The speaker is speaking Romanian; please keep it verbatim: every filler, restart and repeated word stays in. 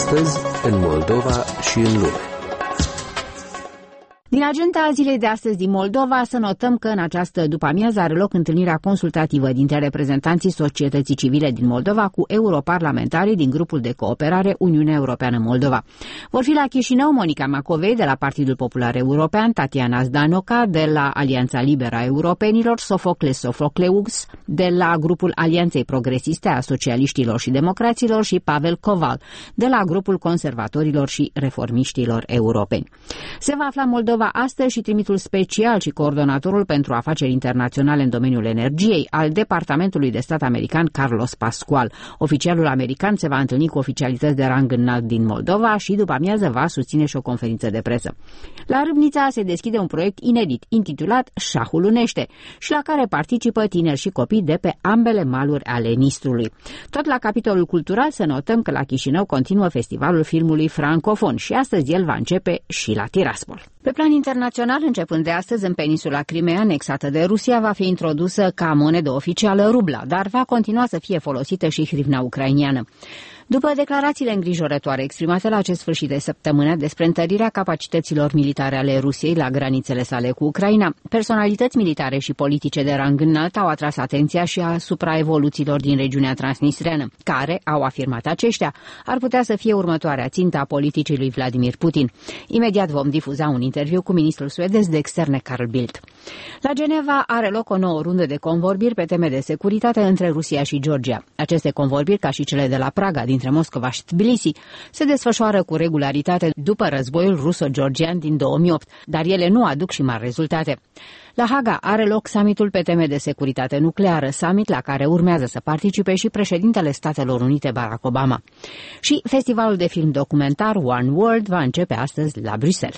astăzi în Moldova și în lume. Din agenda zilei de astăzi din Moldova să notăm că în această după-amiază are loc întâlnirea consultativă dintre reprezentanții societății civile din Moldova cu europarlamentarii din grupul de cooperare Uniunea Europeană-Moldova. Vor fi la Chișinău Monica Macovei de la Partidul Popular European, Tatiana Zdanoca de la Alianța Liberă a Europenilor, Sofocles Sofocleus de la grupul Alianței Progresiste a Socialiștilor și Democraților și Pavel Koval de la grupul Conservatorilor și Reformiștilor Europeni. Se va afla în Moldova astăzi și trimitul special și coordonatorul pentru afaceri internaționale în domeniul energiei al Departamentului de Stat american Carlos Pascual. Oficialul american se va întâlni cu oficialități de rang înalt din Moldova și după amiază va susține și o conferință de presă. La Râbnița se deschide un proiect inedit intitulat Șahul unește și la care participă tineri și copii de pe ambele maluri ale Nistrului. Tot la capitolul cultural să notăm că la Chișinău continuă festivalul filmului francofon și astăzi el va începe și la Tiraspol. Pe plan internațional, începând de astăzi, în peninsula Crimea, anexată de Rusia, va fi introdusă ca monedă oficială rubla, dar va continua să fie folosită și hrivna ucrainiană. După declarațiile îngrijorătoare exprimate la acest sfârșit de săptămână despre întărirea capacităților militare ale Rusiei la granițele sale cu Ucraina, personalități militare și politice de rang înalt au atras atenția și asupra evoluțiilor din regiunea transnistreană, care, au afirmat aceștia, ar putea să fie următoarea țintă a politicii lui Vladimir Putin. Imediat vom difuza un interviu cu ministrul suedez de externe Carl Bildt. La Geneva are loc o nouă rundă de convorbiri pe teme de securitate între Rusia și Georgia. Aceste convorbiri, ca și cele de la Praga, din între Moscova și Tbilisi, se desfășoară cu regularitate după războiul ruso-georgian din două mii opt, dar ele nu aduc și mari rezultate. La Haga are loc summitul pe teme de securitate nucleară, summit la care urmează să participe și președintele Statelor Unite Barack Obama. Și festivalul de film documentar One World va începe astăzi la Bruxelles.